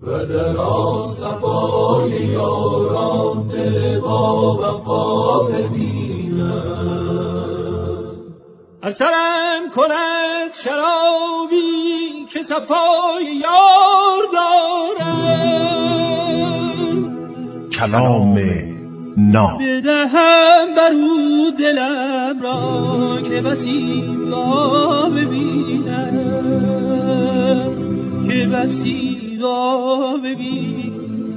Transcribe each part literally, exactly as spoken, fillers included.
و در آن صفای یاران دل با وفا ببینم. اثرم کند شرابی که صفای یار دارم، کلام ناب بدهم برو دلم را که بسی را ببینم، که بسی را ببینم.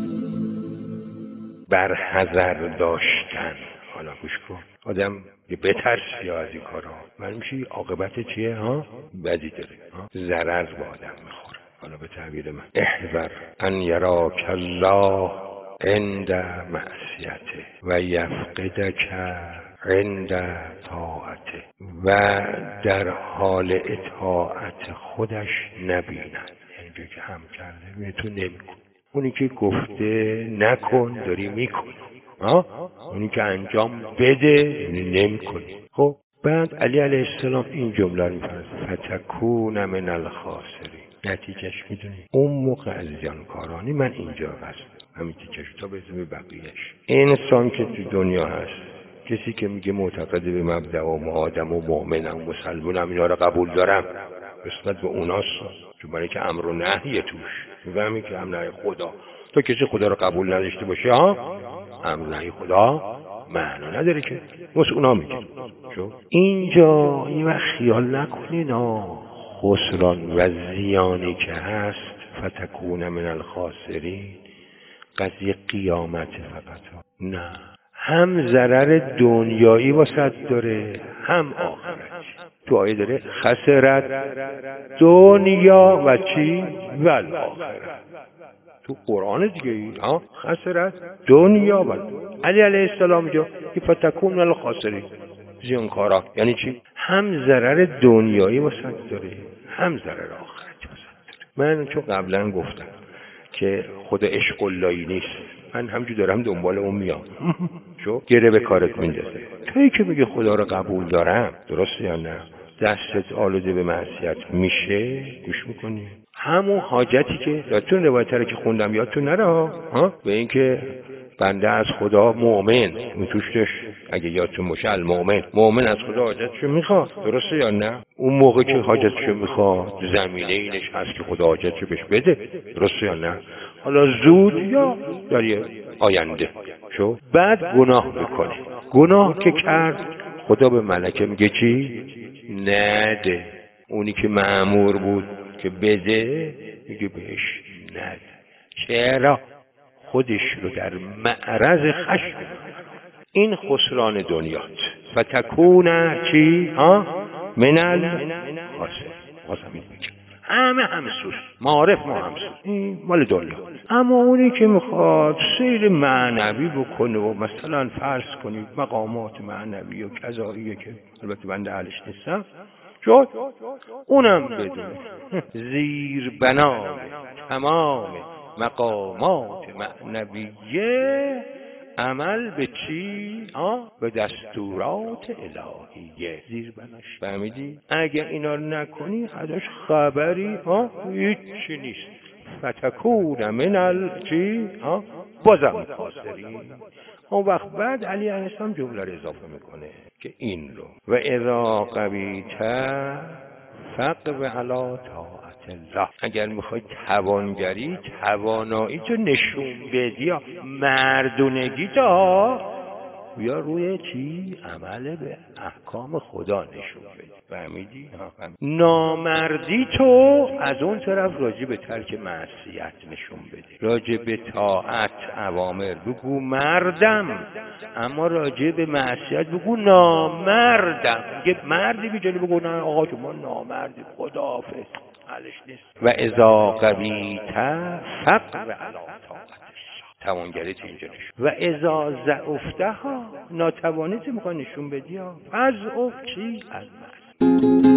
بر حذر داشتن. حالا گوش کن، آدم یه بترسی از این کارا، معلوم میشه عاقبت چیه ها؟ بدی داره ها؟ ضرر به آدم میخوره. حالا به تعبیر من احذر ان یراک الله عند معصیته و یفقدک عند طاعته، و در حال اطاعت خودش نبیند. یعنی که هم کرده میگه تو نمیکن، اونی که گفته نکن داری میکنی، ها؟ اونی که انجام بده یعنی نمیکنی. خب بعد علی علیه السلام این جمله رو میفرسته فتکون من الخاسرین. نتیجهش میدونی اون موقع از زیانکارانی من اینجا هستم. همین تیکش تا برسیم به بقیهش. انسان که تو دنیا هست، کسی که میگه معتقد به مبدأ و آدم و مؤمنم و مسلمانم اینا رو قبول دارم، نسبت به اوناست، چون برای که امر و نهی توش میفهمی که امر نهی خدا. تو کسی خدا رو قبول نداشته باشه ها، امر نهی خدا معنا نداره که، واسه اونا میگه. چون اینجا این وقت خیال نکنین ها خسران و زیانی که هست فتکون من الخاسرین قضیه قیامت فقط ها. نه، هم ضرر دنیایی واسط داره هم آخرت. تو آیه داره خسرت دنیا و چی؟ و آخرت. تو قرآن دیگه ای ها خسرت دنیا و علی علیه السلام جا که فتکون من الخاسرین زیانکارا. یعنی چی؟ هم ضرر دنیایی واسط داره هم ضرر آخرت واسط داره. من چون قبلا گفتم که خود عشق اللهی نیست، من همجور دارم دنبال اون میام شو گره به کارت میندازه. تویی که بگه خدا رو قبول دارم، درسته یا نه، دستت آلوده به معصیت میشه، گوش میکنی همون حاجتی که یادتون روایت رو که خوندم یادتون نره ها، به این که بنده از خدا مؤمن، این توشش اگه یادتون باشه المؤمن، مؤمن از خدا حاجتشو میخواد، درسته یا نه؟ اون موقع که حاجتشو میخواد زمینه اینش هست که خدا حاجتشو بهش بده، درسته یا نه؟ حالا زود یا در یه آینده شو. بعد گناه میکنه، گناه که کرد خدا به ملکه میگه چی؟ نده. اونی که مأمور بود که بده میگه بهش نده. چرا؟ خودش رو در معرض خشم. این خسران دنیات. فتکون چی؟ ها؟ من الخاسرین. قاسم میگه همه همه سوز معارف ما هم سوز، این مال دنیا. اما اونی که میخواد سیر معنوی بکنه و مثلا فرض کنید مقامات معنوی و کذاییه که البته بنده اهلش نیستم، شد اونم بدونه زیر بنای تمام مقامات معنویه عمل به چی؟ آه؟ به دستورات الهیه. زیر بناش فهمیدی؟ اگه اینا رو نکنی ازش خبری ها هیچی نیست. فتکون من ال چی؟ ها بازم خاسرین. اون وقت بعد علی علیه السلام جمله رو اضافه میکنه که این رو و اذا قویت فقو علی طاعت الله. اگر میخوای توانگری توانایی تو نشون بدی یا مردونگی تو یا روی چی؟ عمل به احکام خدا نشون بدی. فهمیدی؟ نامردی تو از اون طرف راجع به ترک معصیت نشون بدی، راجع به طاعت اوامر بگو مردم، اما راجع به معصیت بگو نامردم. یه مردی که جلو بگو نه آقا شما نامردی خداحافظ حالش نیست. و اذا قویت فقو علی طاعت، توانگریت اینجا نشون. و اذا ضعفته ها، ناتوانیت میخوای نشون بدی ها، از اف چی؟ از